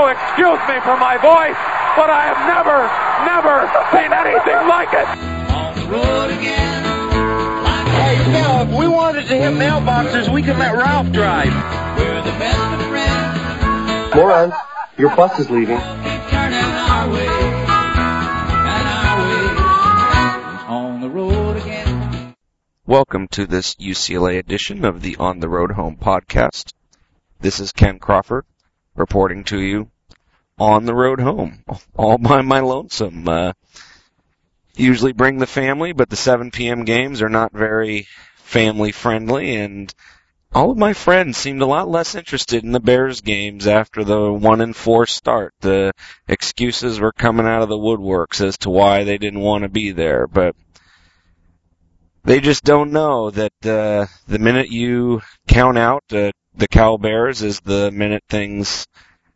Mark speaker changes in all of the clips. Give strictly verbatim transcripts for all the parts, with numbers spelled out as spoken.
Speaker 1: to excuse me for my voice, but I have never, never seen anything like it.
Speaker 2: On the road again.
Speaker 3: Hey, Phil, if we wanted to hit mailboxes, we could let Ralph drive.
Speaker 2: We're the best of friends.
Speaker 4: Moron, your bus is leaving.
Speaker 2: Keep turning our way. And our way. On the road again.
Speaker 5: Welcome to this U C L A edition of the On the Road Home podcast. This is Ken Crawford reporting to you on the road home, all by my lonesome. Uh, usually bring the family, but the seven p.m. games are not very family-friendly, and all of my friends seemed a lot less interested in the Bears games after the one and four start. The excuses were coming out of the woodworks as to why they didn't want to be there, but they just don't know that uh, the minute you count out uh, the Cal Bears is the minute things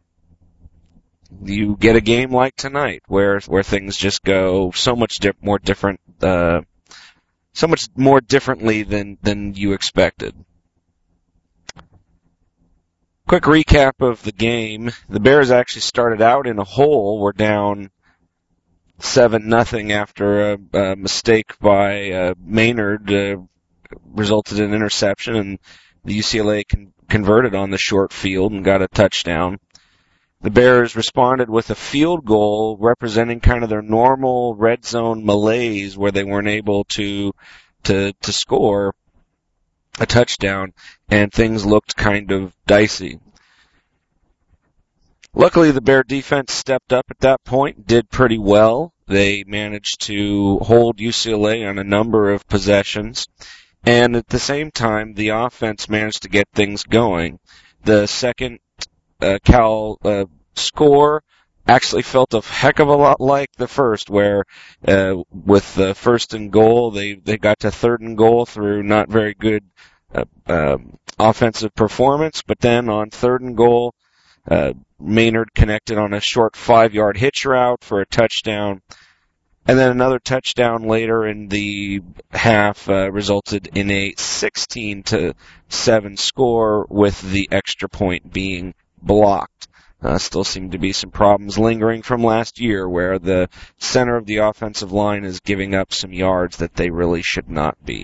Speaker 5: you get a game like tonight, where where things just go so much di- more different, uh, so much more differently than than you expected. Quick recap of the game: the Bears actually started out in a hole. We're down seven nothing after a, a mistake by uh, Maynard uh, resulted in an interception, and the U C L A con- converted on the short field and got a touchdown. The Bears responded with a field goal representing kind of their normal red zone malaise where they weren't able to to to score a touchdown, and things looked kind of dicey. Luckily, the Bear defense stepped up at that point, did pretty well. They managed to hold U C L A on a number of possessions, and at the same time, the offense managed to get things going. The second uh, Cal uh, score actually felt a heck of a lot like the first, where uh, with the first and goal, they, they got to third and goal through not very good uh, uh, offensive performance, but then on third and goal, uh, Maynard connected on a short five-yard hitch route for a touchdown. And then another touchdown later in the half uh, resulted in a sixteen to seven score, with the extra point being blocked. Uh, still seem to be some problems lingering from last year, where the center of the offensive line is giving up some yards that they really should not be.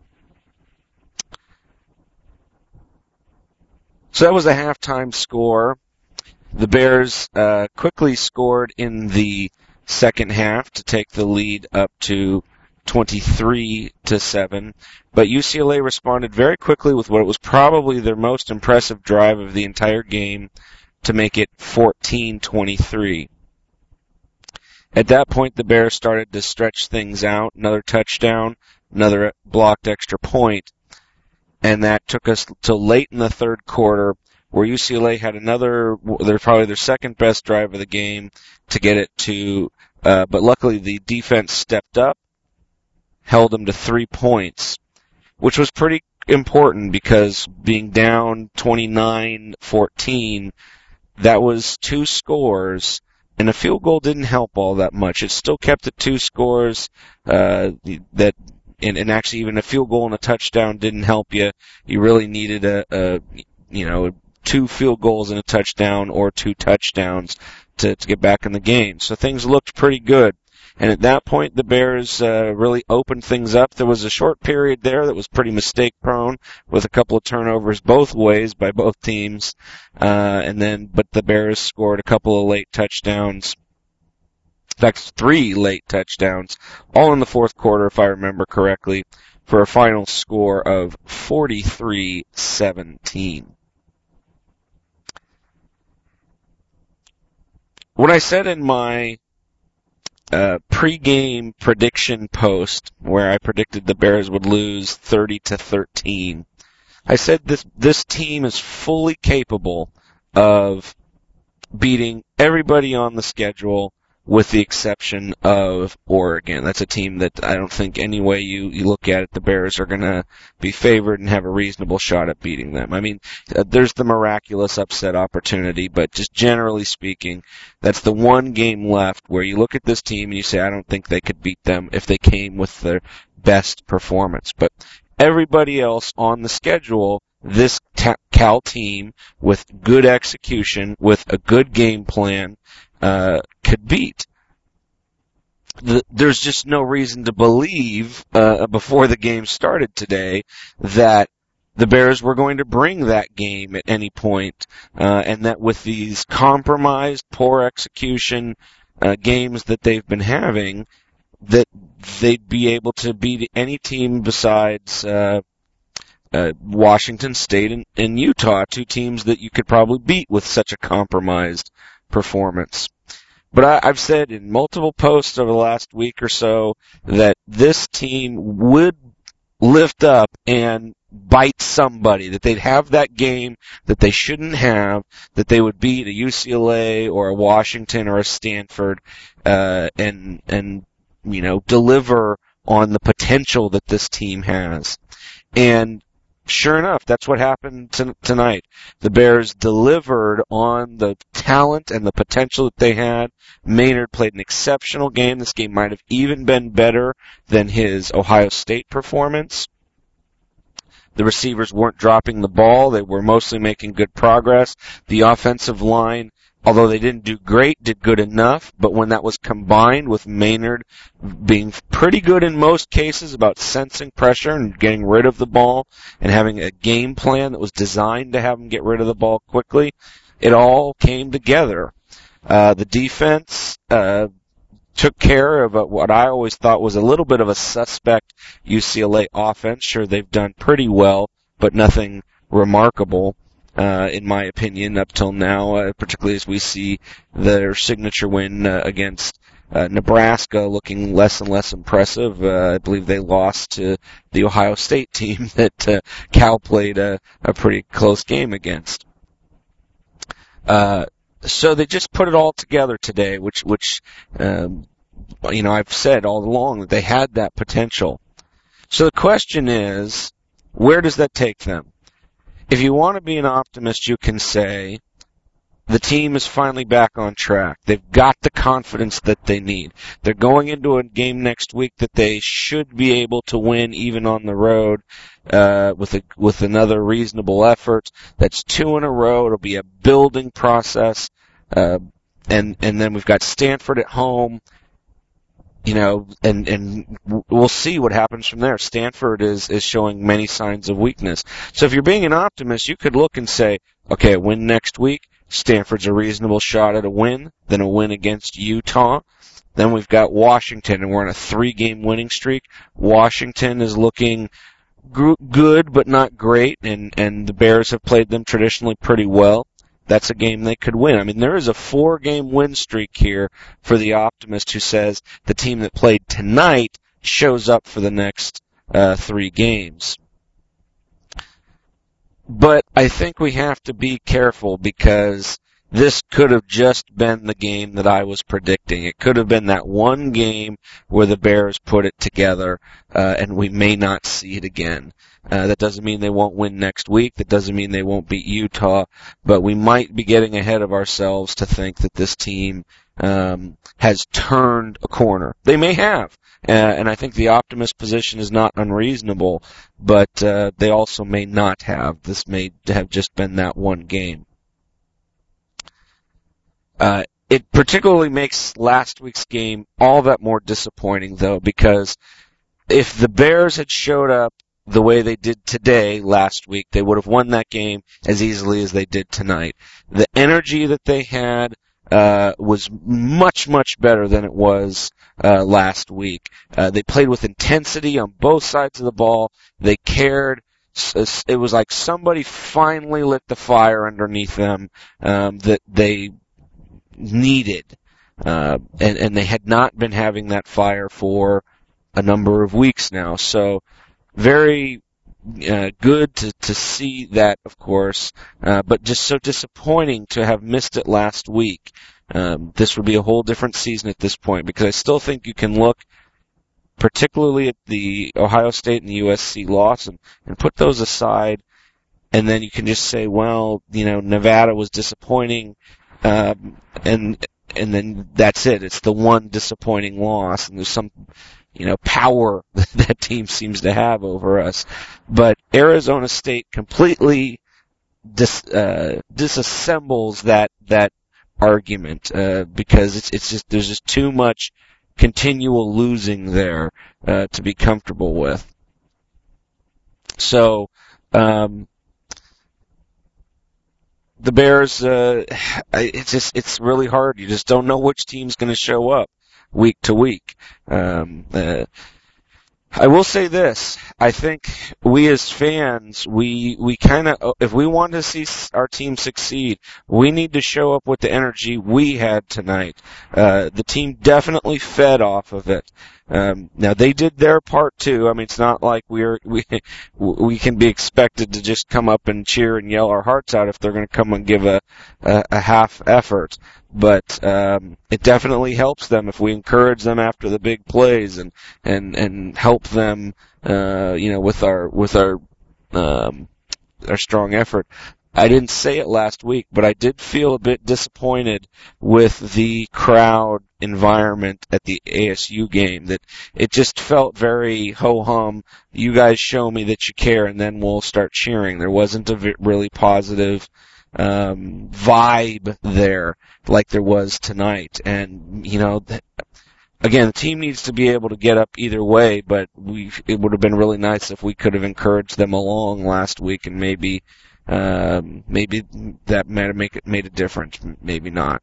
Speaker 5: So that was the halftime score. The Bears uh, quickly scored in the second half to take the lead up to twenty-three to seven, but U C L A responded very quickly with what was probably their most impressive drive of the entire game to make it fourteen twenty-three. At that point, the Bears started to stretch things out, another touchdown, another blocked extra point, and that took us till late in the third quarter, where U C L A had another, they're probably their second best drive of the game to get it to, uh, but luckily the defense stepped up, held them to three points, which was pretty important because being down twenty-nine fourteen, that was two scores, and a field goal didn't help all that much. It still kept it two scores, uh, that, and, and actually even a field goal and a touchdown didn't help you. You really needed a, a you know, two field goals and a touchdown or two touchdowns to, to get back in the game. So things looked pretty good. And at that point, the Bears uh, really opened things up. There was a short period there that was pretty mistake-prone, with a couple of turnovers both ways by both teams. Uh, and then, but the Bears scored a couple of late touchdowns. In fact, three late touchdowns, all in the fourth quarter, if I remember correctly, for a final score of forty-three seventeen. What I said in my uh, pre-game prediction post, where I predicted the Bears would lose thirty to thirteen, I said this this team is fully capable of beating everybody on the schedule, with the exception of Oregon. That's a team that I don't think any way you, you look at it, the Bears are going to be favored and have a reasonable shot at beating them. I mean, uh, there's the miraculous upset opportunity, but just generally speaking, that's the one game left where you look at this team and you say, I don't think they could beat them if they came with their best performance. But everybody else on the schedule, this ta- Cal team with good execution, with a good game plan, uh, could beat. The, there's just no reason to believe, uh, before the game started today that the Bears were going to bring that game at any point, uh, and that with these compromised, poor execution uh, games that they've been having, that they'd be able to beat any team besides uh, uh, Washington State and, and Utah, two teams that you could probably beat with such a compromised performance. But I, I've said in multiple posts over the last week or so that this team would lift up and bite somebody, that they'd have that game that they shouldn't have, that they would beat a U C L A or a Washington or a Stanford, uh, and, and, you know, deliver on the potential that this team has. And sure enough, that's what happened t- tonight. The Bears delivered on the talent and the potential that they had. Maynard played an exceptional game. This game might have even been better than his Ohio State performance. The receivers weren't dropping the ball. They were mostly making good progress. The offensive line, although they didn't do great, did good enough. But when that was combined with Maynard being pretty good in most cases about sensing pressure and getting rid of the ball and having a game plan that was designed to have him get rid of the ball quickly, it all came together. Uh, the defense uh, took care of what I always thought was a little bit of a suspect U C L A offense. Sure, they've done pretty well, but nothing remarkable. Uh, in my opinion, up till now, uh, particularly as we see their signature win uh, against uh, Nebraska looking less and less impressive. Uh, I believe they lost to the Ohio State team that uh, Cal played a, a pretty close game against. Uh, so they just put it all together today, which, which um, you know, I've said all along that they had that potential. So the question is, where does that take them? If you want to be an optimist, you can say the team is finally back on track. They've got the confidence that they need. They're going into a game next week that they should be able to win even on the road uh, with a, with another reasonable effort. That's two in a row. It'll be a building process. Uh, and, and then we've got Stanford at home. You know, and, and we'll see what happens from there. Stanford is, is showing many signs of weakness. So if you're being an optimist, you could look and say, okay, a win next week. Stanford's a reasonable shot at a win. Then a win against Utah. Then we've got Washington, and we're on a three-game winning streak. Washington is looking good, but not great, and, and the Bears have played them traditionally pretty well. That's a game they could win. I mean, there is a four-game win streak here for the optimist who says the team that played tonight shows up for the next uh, three games. But I think we have to be careful because this could have just been the game that I was predicting. It could have been that one game where the Bears put it together, uh, and we may not see it again. Uh, that doesn't mean they won't win next week. That doesn't mean they won't beat Utah. But we might be getting ahead of ourselves to think that this team um, has turned a corner. They may have. Uh, and I think the optimist position is not unreasonable, but uh, they also may not have. This may have just been that one game. Uh, it particularly makes last week's game all that more disappointing, though, because if the Bears had showed up the way they did today last week, they would have won that game as easily as they did tonight. The energy that they had uh, was much, much better than it was uh, last week. Uh, they played with intensity on both sides of the ball. They cared. It was like somebody finally lit the fire underneath them um, that they needed. Uh, and, and they had not been having that fire for a number of weeks now. So very uh, good to, to see that, of course, uh, but just so disappointing to have missed it last week. Um, this would be a whole different season at this point because I still think you can look particularly at the Ohio State and the U S C loss and, and put those aside, and then you can just say, well, you know, Nevada was disappointing, um, and and then that's it. It's the one disappointing loss, and there's some, you know, power that that team seems to have over us. But Arizona State completely dis, uh, disassembles that that argument uh, because it's it's just there's just too much continual losing there uh, to be comfortable with. So um, the Bears, uh, it's just it's really hard. You just don't know which team's going to show up week to week. Um, uh, I will say this. I think we as fans, we, we kind of, if we want to see our team succeed, we need to show up with the energy we had tonight. Uh, the team definitely fed off of it. Um, now they did their part too. I mean, it's not like we're, we, we can be expected to just come up and cheer and yell our hearts out if they're going to come and give a, a, a half effort. But, um, it definitely helps them if we encourage them after the big plays and, and, and help them, uh, you know, with our, with our, um, our strong effort. I didn't say it last week, but I did feel a bit disappointed with the crowd environment at the A S U game. That it just felt very ho-hum. You guys show me that you care, and then we'll start cheering. There wasn't a really positive um, vibe there like there was tonight. And, you know, th- again, the team needs to be able to get up either way, but we it would have been really nice if we could have encouraged them along last week and maybe Um, maybe that might have make it, made a difference. Maybe not.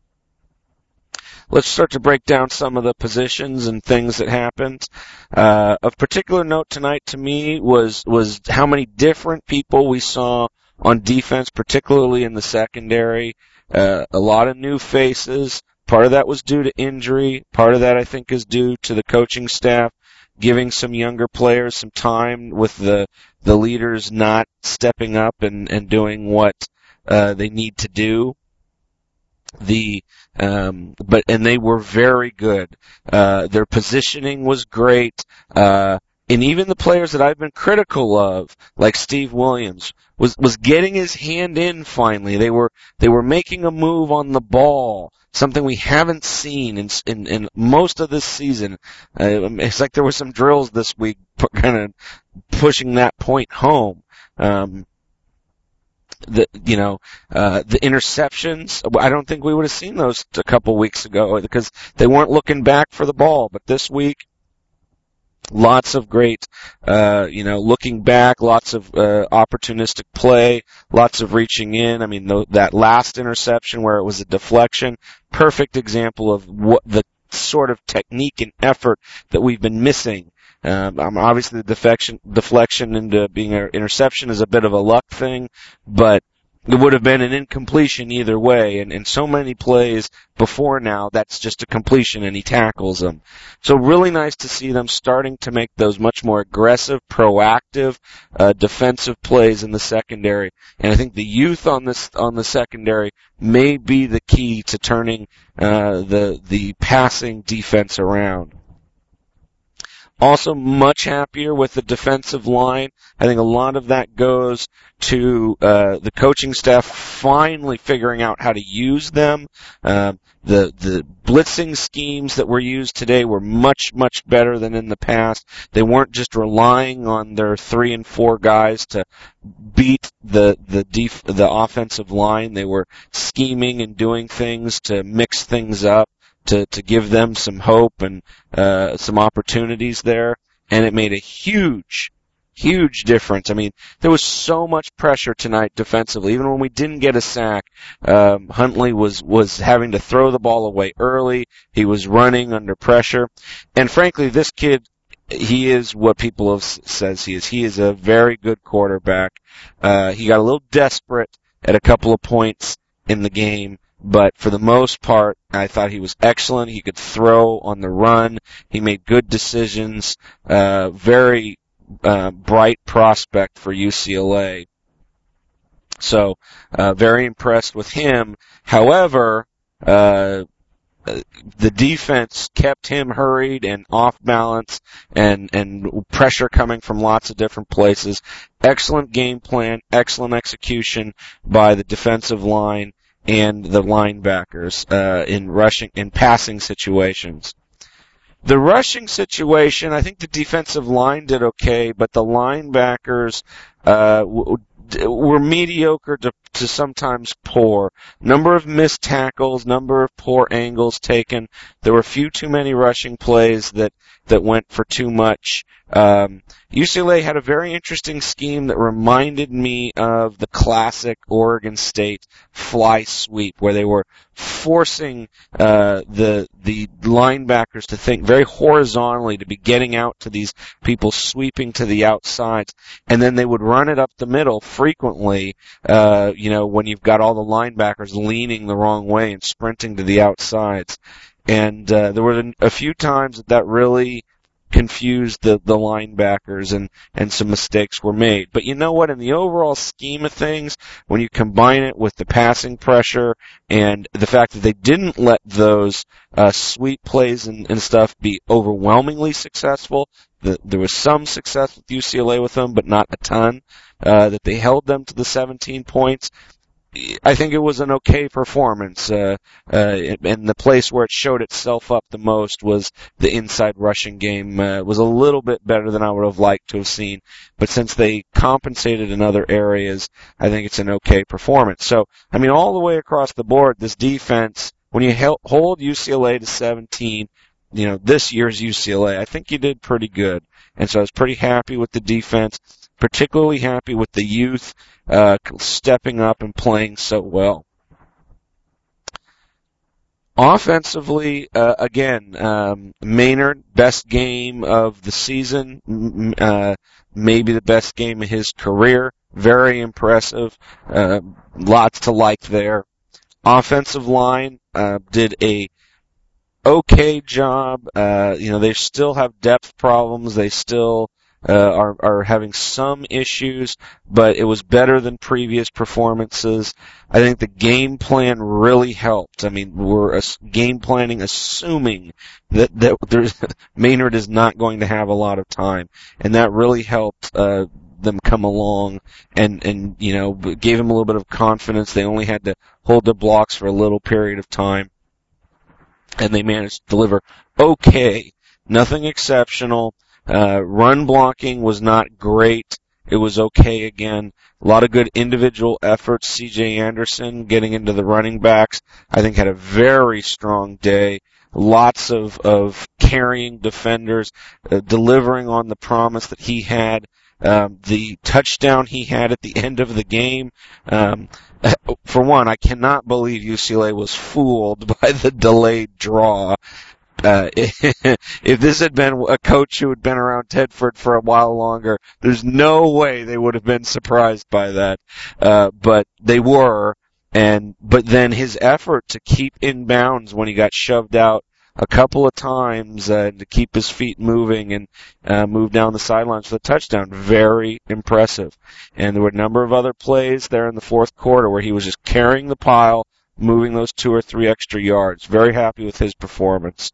Speaker 5: Let's start to break down some of the positions and things that happened. Uh, of particular note tonight to me was, was how many different people we saw on defense, particularly in the secondary. Uh, a lot of new faces. Part of that was due to injury. Part of that I think is due to the coaching staff giving some younger players some time with the the leaders not stepping up and, and doing what uh, they need to do. The um, but and they were very good. Uh, their positioning was great, uh, and even the players that I've been critical of, like Steve Williams, was was getting his hand in finally. They were they were making a move on the ball. Something we haven't seen in, in, in most of this season. Uh, it's like there were some drills this week kind of pushing that point home. Um, the, you know, uh, the interceptions, I don't think we would have seen those a couple weeks ago because they weren't looking back for the ball. But this week, lots of great, uh, you know, looking back, lots of uh, opportunistic play, lots of reaching in. I mean, th- that last interception where it was a deflection, perfect example of what the sort of technique and effort that we've been missing. Um, obviously, the deflection, deflection into being an interception is a bit of a luck thing, but it would have been an incompletion either way, and, and so many plays before now, that's just a completion, and he tackles them. So really nice to see them starting to make those much more aggressive, proactive, uh, defensive plays in the secondary. And I think the youth on this on the secondary may be the key to turning uh, the the passing defense around. Also much happier with the defensive line. I think a lot of that goes to uh, the coaching staff finally figuring out how to use them. Uh, the the blitzing schemes that were used today were much, much better than in the past. They weren't just relying on their three and four guys to beat the the def- the offensive line. They were scheming and doing things to mix things up. To, to give them some hope and uh, some opportunities there, and it made a huge, huge difference. I mean, there was so much pressure tonight defensively. Even when we didn't get a sack, um, Huntley was was having to throw the ball away early. He was running under pressure, and frankly, this kid, he is what people have says he is. He is a very good quarterback. Uh, he got a little desperate at a couple of points in the game. But for the most part, I thought he was excellent. He could throw on the run. He made good decisions. Uh, very uh, bright prospect for U C L A. So, uh, very impressed with him. However, uh, the defense kept him hurried and off balance and, and pressure coming from lots of different places. Excellent game plan, excellent execution by the defensive line and the linebackers uh, in rushing in passing situations. The rushing situation, I think the defensive line did okay, but the linebackers uh, w- were mediocre to, to sometimes poor. Number of missed tackles, number of poor angles taken. There were a few too many rushing plays that, that went for too much. Um, U C L A had a very interesting scheme that reminded me of the classic Oregon State fly sweep, where they were forcing uh, the the linebackers to think very horizontally, to be getting out to these people sweeping to the outsides, and then they would run it up the middle frequently. Uh, you know, when you've got all the linebackers leaning the wrong way and sprinting to the outsides, and uh, there were a few times that that really confused the, the linebackers, and, and some mistakes were made. But you know what? In the overall scheme of things, when you combine it with the passing pressure and the fact that they didn't let those uh, sweep plays and, and stuff be overwhelmingly successful, the, there was some success with U C L A with them, but not a ton, uh, that they held them to the seventeen points. I think it was an okay performance, uh, uh, and the place where it showed itself up the most was the inside rushing game. Uh, was a little bit better than I would have liked to have seen, but since they compensated in other areas, I think it's an okay performance. So, I mean, all the way across the board, this defense, when you hold U C L A to seventeen, you know, this year's U C L A, I think you did pretty good. And so I was pretty happy with the defense, particularly happy with the youth uh, stepping up and playing so well. Offensively, uh, again, um, Maynard, best game of the season, uh, maybe the best game of his career. Very impressive. Uh, lots to like there. Offensive line uh, did a okay job. Uh, you know, they still have depth problems. They still uh, are, are having some issues, but it was better than previous performances. I think the game plan really helped. I mean, we're game planning assuming that, that there's, Maynard is not going to have a lot of time, and that really helped uh, them come along and, and, you know, gave them a little bit of confidence. They only had to hold their blocks for a little period of time, and they managed to deliver okay. Nothing exceptional. Uh, run blocking was not great. It was okay again. A lot of good individual efforts. C J Anderson getting into the running backs, I think, had a very strong day. Lots of, of carrying defenders, uh, delivering on the promise that he had. Um, the touchdown he had at the end of the game, um, for one, I cannot believe U C L A was fooled by the delayed draw. Uh, if this had been a coach who had been around Tedford for a while longer, there's no way they would have been surprised by that. Uh, but they were, and, but then his effort to keep in bounds when he got shoved out a couple of times, uh, to keep his feet moving and, uh, move down the sidelines for the touchdown, very impressive. And there were a number of other plays there in the fourth quarter where he was just carrying the pile, moving those two or three extra yards. Very happy with his performance.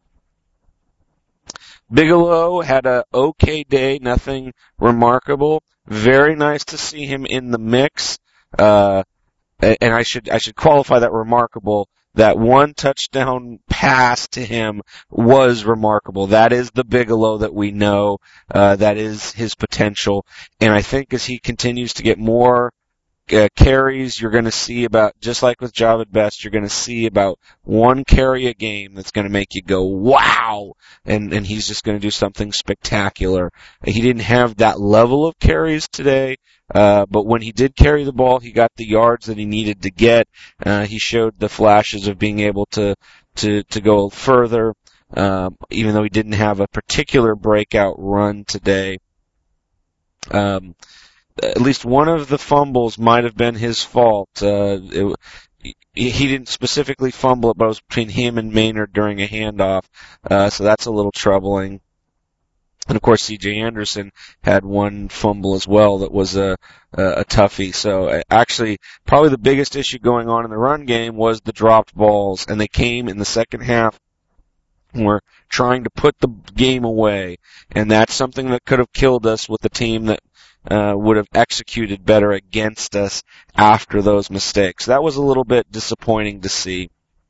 Speaker 5: Bigelow had a okay day, nothing remarkable. Very nice to see him in the mix. Uh, and I should, I should qualify that remarkable. That one touchdown pass to him was remarkable. That is the Bigelow that we know. Uh, that is his potential. And I think as he continues to get more Uh, carries, you're going to see about, just like with Javid Best, you're going to see about one carry a game that's going to make you go, wow! And, and he's just going to do something spectacular. He didn't have that level of carries today, uh, but when he did carry the ball, he got the yards that he needed to get. Uh, he showed the flashes of being able to, to, to go further, um, even though he didn't have a particular breakout run today. Um, At least one of the fumbles might have been his fault. Uh, it, he didn't specifically fumble it, but it was between him and Maynard during a handoff. Uh, so that's a little troubling. And of course, C J Anderson had one fumble as well that was a, a, a toughie. So actually, probably the biggest issue going on in the run game was the dropped balls, and they came in the second half. We're trying to put the game away, and that's something that could have killed us with the team that Uh, would have executed better against us after those mistakes. That was a little bit disappointing to see.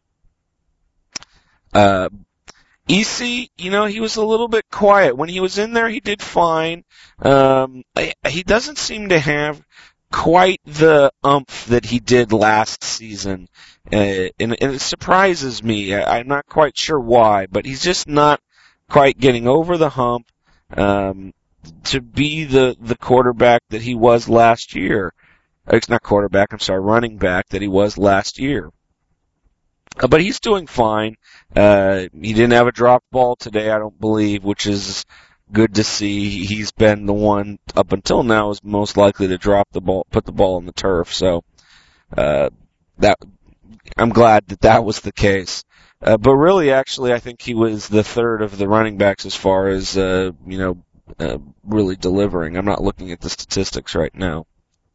Speaker 5: Uh, E C, you know, he was a little bit quiet. When he was in there, he did fine. Um, he doesn't seem to have quite the umph that he did last season. Uh, and, and it surprises me. I, I'm not quite sure why, but he's just not quite getting over the hump um, to be the, the quarterback that he was last year. It's not quarterback, I'm sorry, running back that he was last year. Uh, but he's doing fine. Uh, he didn't have a dropped ball today, I don't believe, which is good to see. He's been the one up until now is most likely to drop the ball, put the ball on the turf. So, uh, that, I'm glad that that was the case. Uh, but really, actually, I think he was the third of the running backs as far as, uh, you know, uh, really delivering. I'm not looking at the statistics right now.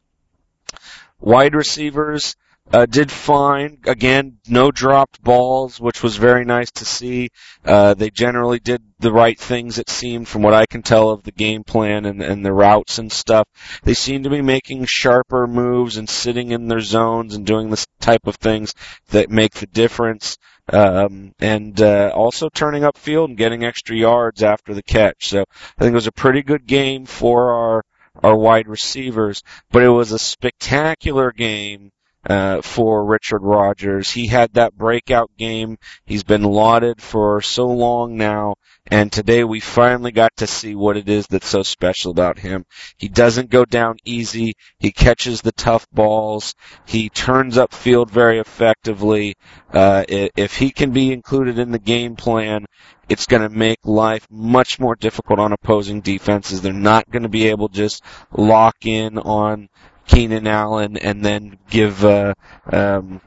Speaker 5: Wide receivers, Uh, did fine. Again, no dropped balls, which was very nice to see. Uh, they generally did the right things, it seemed, from what I can tell of the game plan and, and the routes and stuff. They seem to be making sharper moves and sitting in their zones and doing this type of things that make the difference. Um, and uh, also turning upfield and getting extra yards after the catch. So I think it was a pretty good game for our, our wide receivers, but it was a spectacular game Uh, for Richard Rodgers. He had that breakout game. He's been lauded for so long now, and today we finally got to see what it is that's so special about him. He doesn't go down easy. He catches the tough balls. He turns upfield very effectively. Uh, if he can be included in the game plan, it's going to make life much more difficult on opposing defenses. They're not going to be able to just lock in on Keenan Allen and then give uh, um,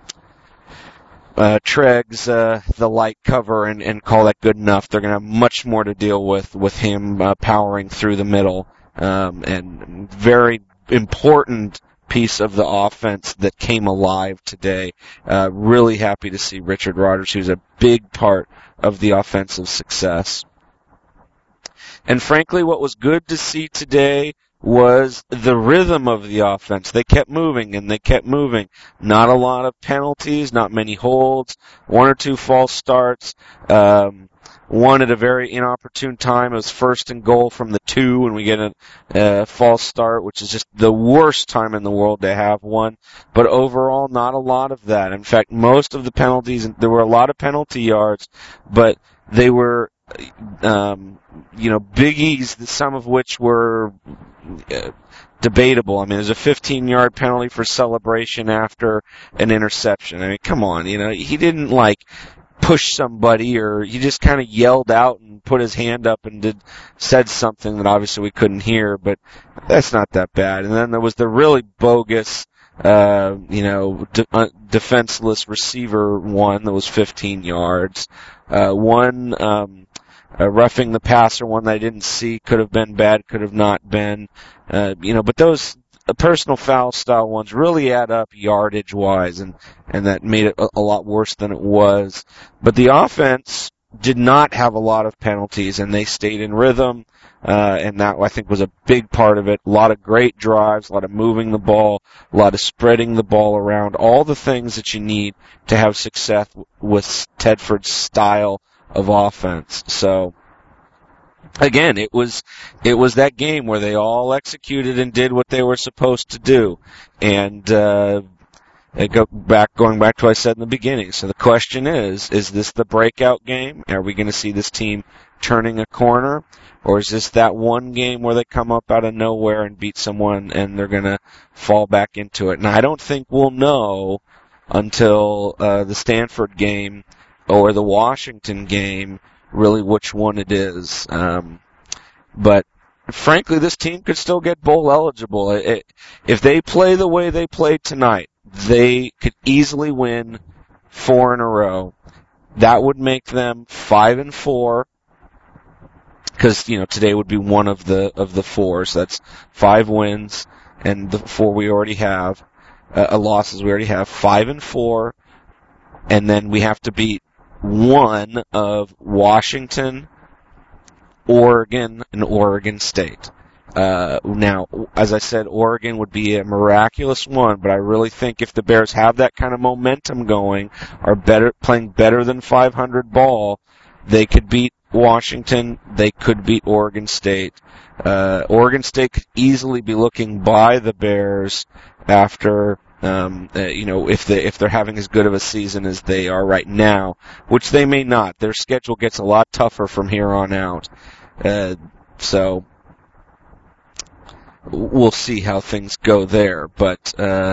Speaker 5: uh, Treggs uh, the light cover and, and call that good enough. They're going to have much more to deal with with him uh, powering through the middle. Um, and very important piece of the offense that came alive today. Uh, really happy to see Richard Rodgers, who's a big part of the offensive success. And frankly, what was good to see today was the rhythm of the offense. They kept moving and they kept moving. Not a lot of penalties, not many holds, one or two false starts, um, one at a very inopportune time. It was first and goal from the two and we get a, a false start, which is just the worst time in the world to have one. But overall, not a lot of that. In fact, most of the penalties, there were a lot of penalty yards, but they were Um, you know, biggies, some of which were uh, debatable. I mean, there's a fifteen-yard penalty for celebration after an interception. I mean, come on, you know, he didn't, like, push somebody or he just kind of yelled out and put his hand up and did said something that obviously we couldn't hear, but that's not that bad. And then there was the really bogus, uh, you know, de- uh, defenseless receiver one that was fifteen yards. Uh, one, um, Uh, roughing the passer, one that I didn't see, could have been bad, could have not been. Uh, you know, but those uh, personal foul style ones really add up yardage-wise, and, and that made it a, a lot worse than it was. But the offense did not have a lot of penalties, and they stayed in rhythm, uh, and that, I think, was a big part of it. A lot of great drives, a lot of moving the ball, a lot of spreading the ball around, all the things that you need to have success with Tedford's style of offense. So again, it was it was that game where they all executed and did what they were supposed to do. And uh I go back going back to what I said in the beginning. So the question is, is this the breakout game? Are we going to see this team turning a corner? Or is this that one game where they come up out of nowhere and beat someone and they're going to fall back into it? And I don't think we'll know until uh the Stanford game or the Washington game, really which one it is. Um, but frankly, this team could still get bowl eligible. It, it, if they play the way they played tonight, they could easily win four in a row. That would make them five and four, because you know today would be one of the of the four. So that's five wins and the four we already have, uh, losses we already have. Five and four, and then we have to beat one of Washington, Oregon, and Oregon State. Uh, now, as I said, Oregon would be a miraculous one, but I really think if the Bears have that kind of momentum going, are better playing better than five hundred ball, they could beat Washington. They could beat Oregon State. Uh, Oregon State could easily be looking by the Bears after, um, uh, you know, if they if they're having as good of a season as they are right now, which they may not. Their schedule gets a lot tougher from here on out. Uh, so we'll see how things go there. But uh,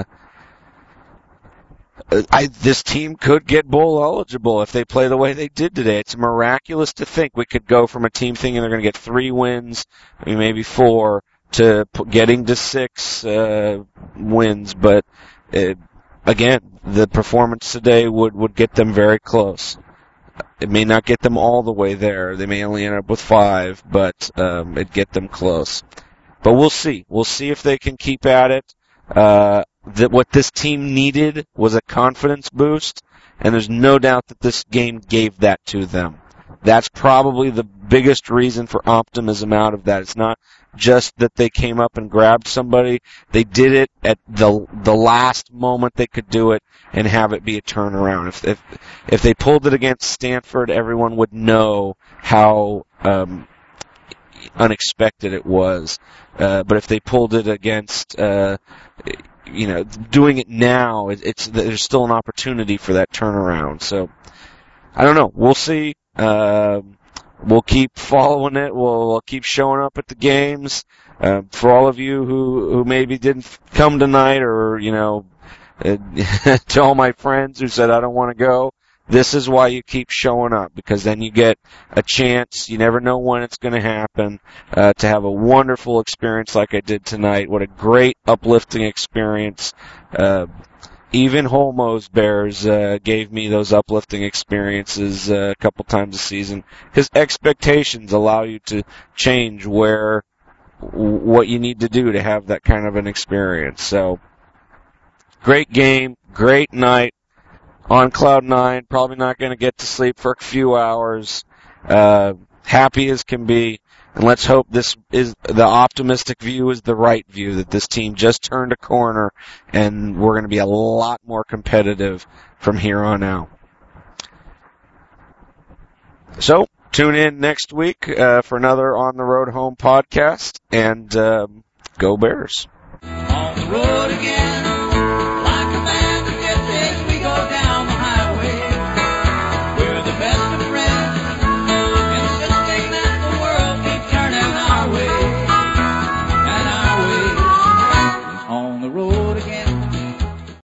Speaker 5: I, this team could get bowl eligible if they play the way they did today. It's miraculous to think we could go from a team thinking they're going to get three wins, maybe four, to getting to six uh, wins. But it, again, the performance today would, would get them very close. It may not get them all the way there. They may only end up with five, but um, it'd get them close. But we'll see. We'll see if they can keep at it. Uh, that what this team needed was a confidence boost, and there's no doubt that this game gave that to them. That's probably the biggest reason for optimism out of that. It's not just that they came up and grabbed somebody. They did it at the the last moment they could do it and have it be a turnaround. If if if they pulled it against Stanford, everyone would know how um, unexpected it was. Uh, but if they pulled it against, uh, you know, doing it now, it, it's there's still an opportunity for that turnaround. So I don't know. We'll see. Uh, we'll keep following it. We'll, we'll keep showing up at the games. Uh, for all of you who who maybe didn't come tonight, or you know, uh, to all my friends who said I don't want to go. This is why you keep showing up, because then you get a chance. You never know when it's going to happen, uh, to have a wonderful experience like I did tonight. What a great, uplifting experience. Uh, even Holmo's Bears uh, gave me those uplifting experiences uh, a couple times a season. His expectations allow you to change where what you need to do to have that kind of an experience. So, great game, great night. On cloud nine, probably not going to get to sleep for a few hours. Uh, happy as can be, and let's hope this is the optimistic view is the right view, that this team just turned a corner and we're going to be a lot more competitive from here on out. So tune in next week uh, for another On the Road Home podcast, and um, go Bears.
Speaker 2: On the road again.